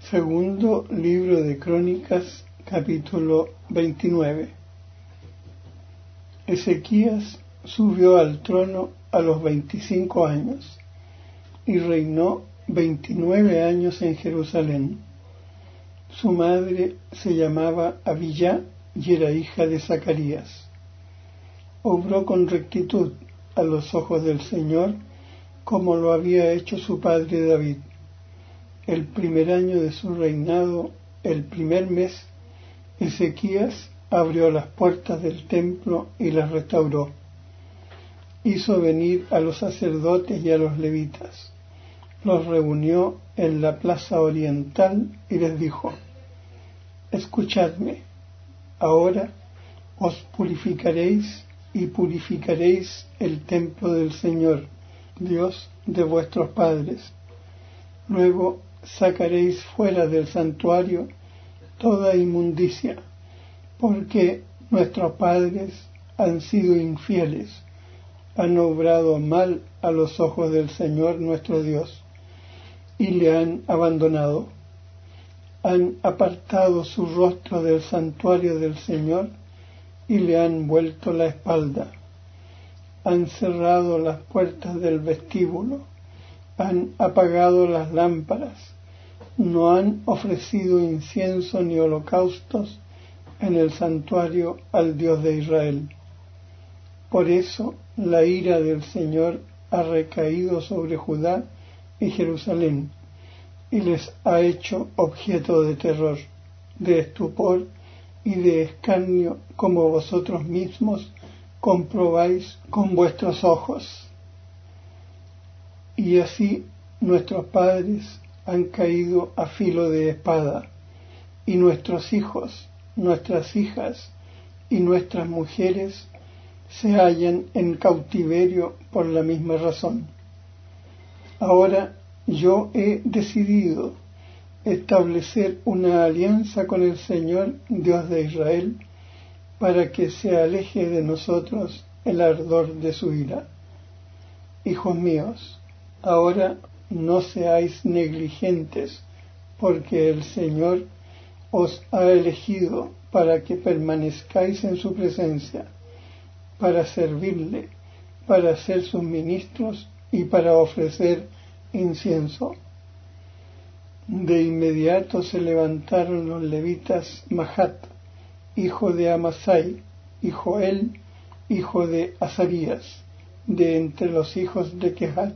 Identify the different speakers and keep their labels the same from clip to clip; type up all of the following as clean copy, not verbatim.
Speaker 1: Segundo libro de Crónicas, capítulo 29. Ezequías subió al trono a los 25 años y reinó 29 años en Jerusalén. Su madre se llamaba Abiyá y era hija de Zacarías. Obró con rectitud a los ojos del Señor, como lo había hecho su padre David. El primer año de su reinado, el primer mes, Ezequías abrió las puertas del templo y las restauró. Hizo venir a los sacerdotes y a los levitas. Los reunió en la plaza oriental y les dijo: Escuchadme, ahora os purificaréis y purificaréis el templo del Señor, Dios de vuestros padres. Luego sacaréis fuera del santuario toda inmundicia, porque nuestros padres han sido infieles, han obrado mal a los ojos del Señor nuestro Dios, y le han abandonado. Han apartado su rostro del santuario del Señor y le han vuelto la espalda. Han cerrado las puertas del vestíbulo, han apagado las lámparas, no han ofrecido incienso ni holocaustos en el santuario al Dios de Israel. Por eso la ira del Señor ha recaído sobre Judá y Jerusalén, y les ha hecho objeto de terror, de estupor y de escarnio, como vosotros mismos comprobáis con vuestros ojos. Y así nuestros padres han caído a filo de espada, y nuestros hijos, nuestras hijas y nuestras mujeres se hallan en cautiverio por la misma razón. Ahora yo he decidido establecer una alianza con el Señor, Dios de Israel, para que se aleje de nosotros el ardor de su ira. Hijos míos, ahora no seáis negligentes, porque el Señor os ha elegido para que permanezcáis en su presencia, para servirle, para ser sus ministros y para ofrecer incienso. De inmediato se levantaron los levitas Mahat, hijo de Amasai, y Joel, hijo de Azarías, de entre los hijos de Kehat,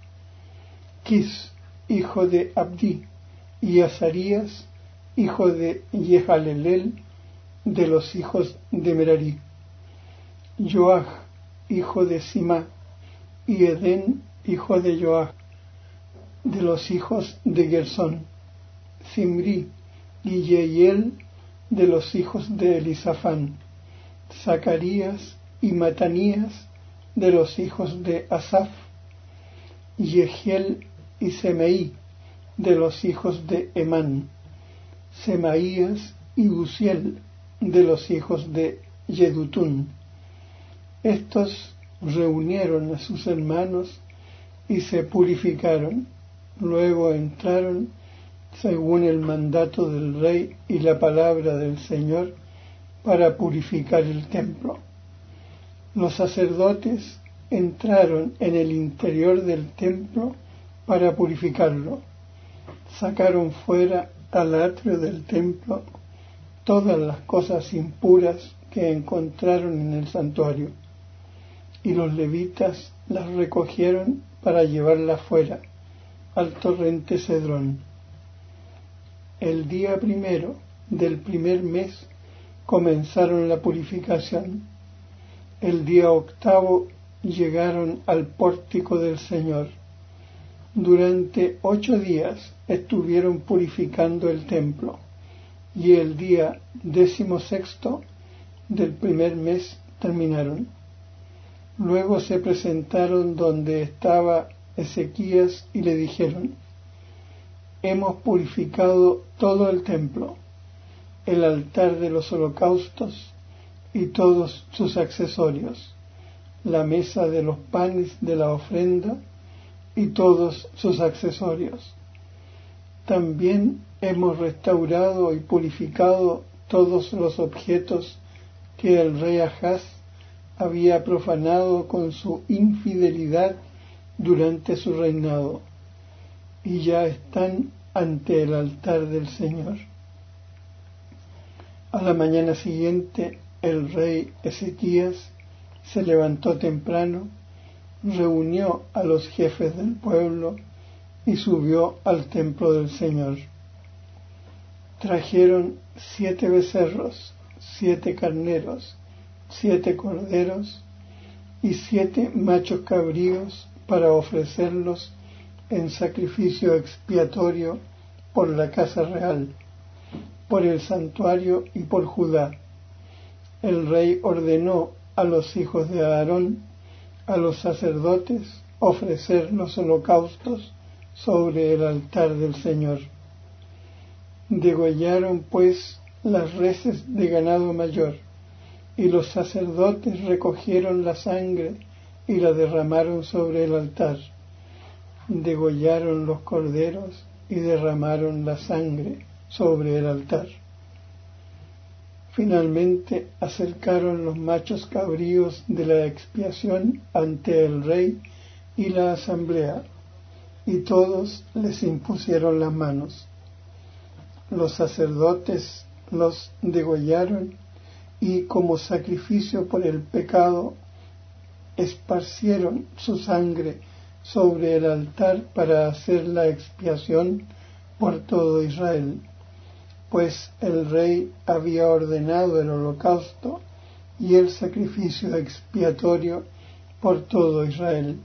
Speaker 1: Quis, hijo de Abdi, y Azarías, hijo de Yehalelel, de los hijos de Merari, Joach, hijo de Simá, y Edén, hijo de Joach, de los hijos de Gersón, Zimri y Yeiel, de los hijos de Elisafán, Zacarías y Matanías, de los hijos de Asaf, Yehiel y Semeí, de los hijos de Emán, Semaías y Uziel, de los hijos de Yedutún. Estos reunieron a sus hermanos y se purificaron. Luego entraron, según el mandato del rey y la palabra del Señor, para purificar el templo. Los sacerdotes entraron en el interior del templo para purificarlo. Sacaron fuera al atrio del templo todas las cosas impuras que encontraron en el santuario, y los levitas las recogieron para llevarlas fuera al torrente Cedrón. El día primero del primer mes comenzaron la purificación. El día octavo llegaron al pórtico del Señor. Durante 8 días estuvieron purificando el templo, y el día 16º del primer mes terminaron. Luego se presentaron donde estaba Ezequías y le dijeron: Hemos purificado todo el templo, el altar de los holocaustos y todos sus accesorios, la mesa de los panes de la ofrenda y todos sus accesorios. También hemos restaurado y purificado todos los objetos que el rey Ahaz había profanado con su infidelidad durante su reinado, y ya están ante el altar del Señor. A la mañana siguiente, el rey Ezequías se levantó temprano, reunió a los jefes del pueblo y subió al templo del Señor. Trajeron 7 becerros, 7 carneros, 7 corderos y 7 machos cabríos para ofrecerlos en sacrificio expiatorio por la casa real, por el santuario y por Judá. El rey ordenó a los hijos de Aarón, a los sacerdotes, ofrecer los holocaustos sobre el altar del Señor. Degollaron pues las reses de ganado mayor, y los sacerdotes recogieron la sangre y la derramaron sobre el altar. Degollaron los corderos y derramaron la sangre sobre el altar. Finalmente acercaron los machos cabríos de la expiación ante el rey y la asamblea, y todos les impusieron las manos. Los sacerdotes los degollaron y, como sacrificio por el pecado, esparcieron su sangre sobre el altar para hacer la expiación por todo Israel, pues el rey había ordenado el holocausto y el sacrificio expiatorio por todo Israel.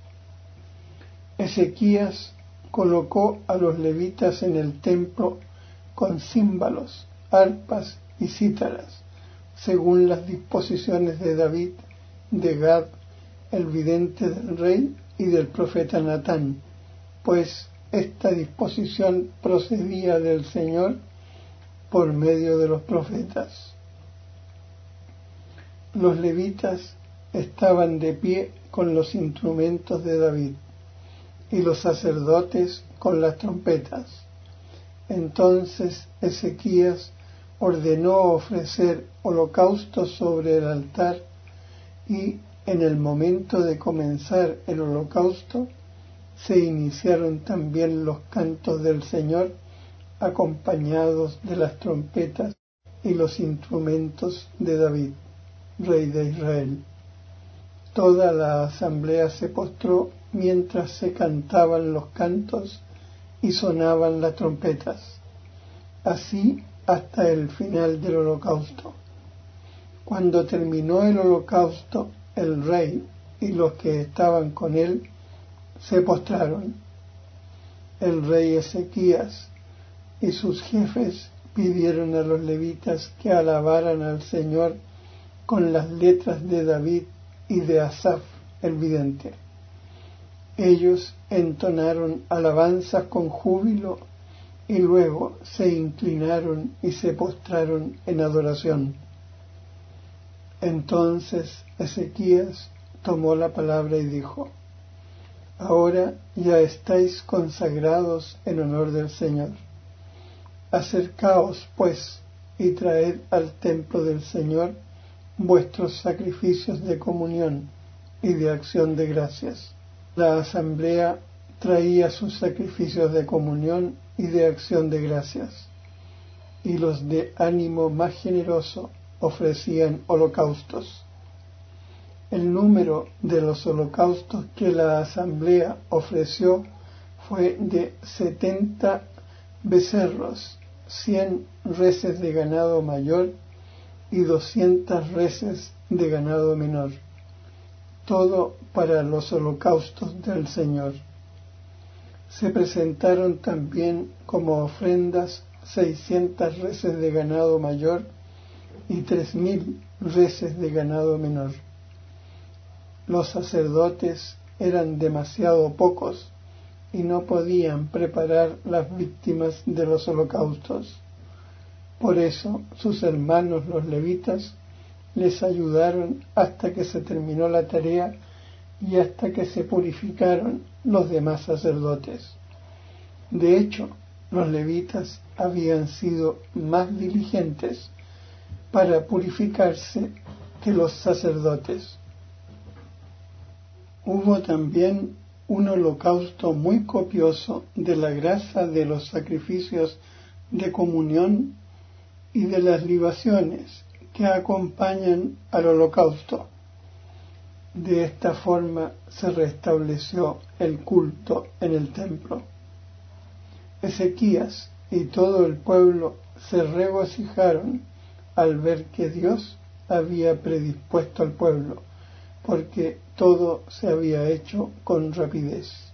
Speaker 1: Ezequías colocó a los levitas en el templo con címbalos, arpas y cítaras, según las disposiciones de David, de Gad, el vidente del rey, y del profeta Natán, pues esta disposición procedía del Señor por medio de los profetas. Los levitas estaban de pie con los instrumentos de David, y los sacerdotes con las trompetas. Entonces Ezequías ordenó ofrecer holocaustos sobre el altar, y en el momento de comenzar el holocausto se iniciaron también los cantos del Señor, acompañados de las trompetas y los instrumentos de David, rey de Israel. Toda la asamblea se postró mientras se cantaban los cantos y sonaban las trompetas, así hasta el final del holocausto. Cuando terminó el holocausto, el rey y los que estaban con él se postraron. El rey Ezequías y sus jefes pidieron a los levitas que alabaran al Señor con las letras de David y de Asaf el vidente. Ellos entonaron alabanzas con júbilo y luego se inclinaron y se postraron en adoración. Entonces Ezequías tomó la palabra y dijo: Ahora ya estáis consagrados en honor del Señor. Acercaos, pues, y traed al templo del Señor vuestros sacrificios de comunión y de acción de gracias. La asamblea traía sus sacrificios de comunión y de acción de gracias, y los de ánimo más generoso ofrecían holocaustos. El número de los holocaustos que la asamblea ofreció fue de 70 becerros, 100 reses de ganado mayor y 200 reses de ganado menor, todo para los holocaustos del Señor. Se presentaron también como ofrendas 600 reses de ganado mayor y 3000 reses de ganado menor. Los sacerdotes eran demasiado pocos y no podían preparar las víctimas de los holocaustos. Por eso sus hermanos los levitas les ayudaron hasta que se terminó la tarea y hasta que se purificaron los demás sacerdotes. De hecho, Los levitas habían sido más diligentes para purificarse que los sacerdotes. Hubo también un holocausto muy copioso de la grasa de los sacrificios de comunión y de las libaciones que acompañan al holocausto. De esta forma se restableció el culto en el templo. Ezequías y todo el pueblo se regocijaron al ver que Dios había predispuesto al pueblo, porque todo se había hecho con rapidez.